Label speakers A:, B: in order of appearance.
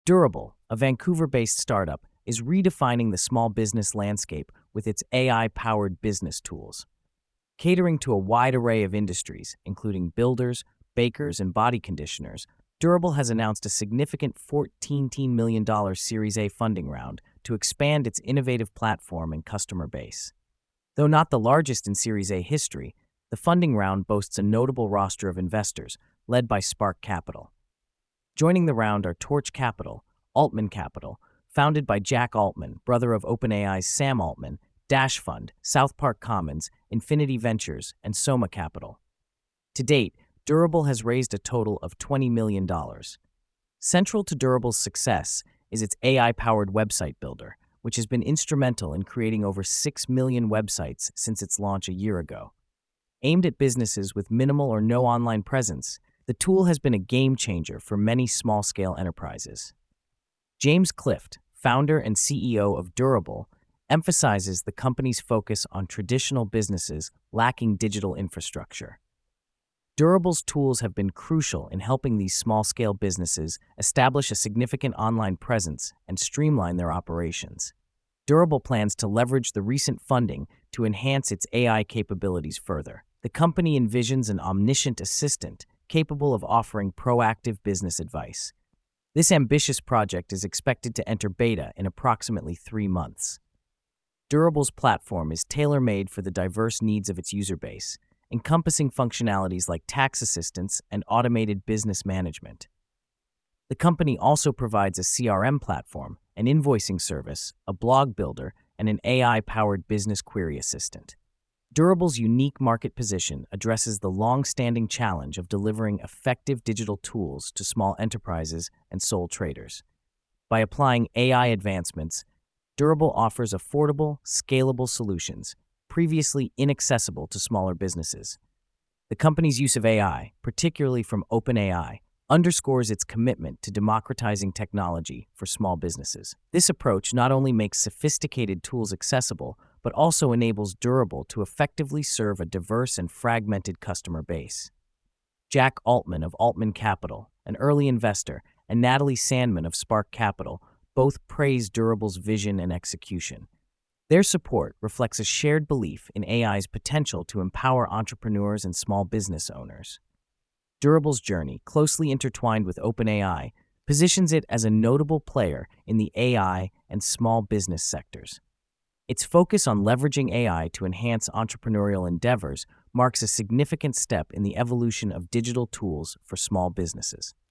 A: Durable, a Vancouver-based startup, is redefining the small business landscape with its AI-powered business tools. Catering to a wide array of industries, including builders, bakers, and body conditioners, Durable has announced a significant $14 million Series A funding round to expand its innovative platform and customer base. Though not the largest in Series A history, the funding round boasts a notable roster of investors, led by Spark Capital. Joining the round are Torch Capital, Altman Capital, founded by Jack Altman, brother of OpenAI's Sam Altman, Dash Fund, South Park Commons, Infinity Ventures, and Soma Capital. To date, Durable has raised a total of $20 million. Central to Durable's success is its AI-powered website builder, which has been instrumental in creating over 6 million websites since its launch a year ago. Aimed at businesses with minimal or no online presence, the tool has been a game-changer for many small-scale enterprises. James Clift, founder and CEO of Durable, emphasizes the company's focus on traditional businesses lacking digital infrastructure. Durable's tools have been crucial in helping these small-scale businesses establish a significant online presence and streamline their operations. Durable plans to leverage the recent funding to enhance its AI capabilities further. The company envisions an omniscient assistant capable of offering proactive business advice. This ambitious project is expected to enter beta in approximately 3 months. Durable's platform is tailor-made for the diverse needs of its user base, encompassing functionalities like tax assistance and automated business management. The company also provides a CRM platform, an invoicing service, a blog builder, and an AI-powered business query assistant. Durable's unique market position addresses the long-standing challenge of delivering effective digital tools to small enterprises and sole traders. By applying AI advancements, Durable offers affordable, scalable solutions previously inaccessible to smaller businesses. The company's use of AI, particularly from OpenAI, underscores its commitment to democratizing technology for small businesses. This approach not only makes sophisticated tools accessible, but also enables Durable to effectively serve a diverse and fragmented customer base. Jack Altman of Altman Capital, an early investor, and Natalie Sandman of Spark Capital both praise Durable's vision and execution. Their support reflects a shared belief in AI's potential to empower entrepreneurs and small business owners. Durable's journey, closely intertwined with OpenAI, positions it as a notable player in the AI and small business sectors. Its focus on leveraging AI to enhance entrepreneurial endeavors marks a significant step in the evolution of digital tools for small businesses.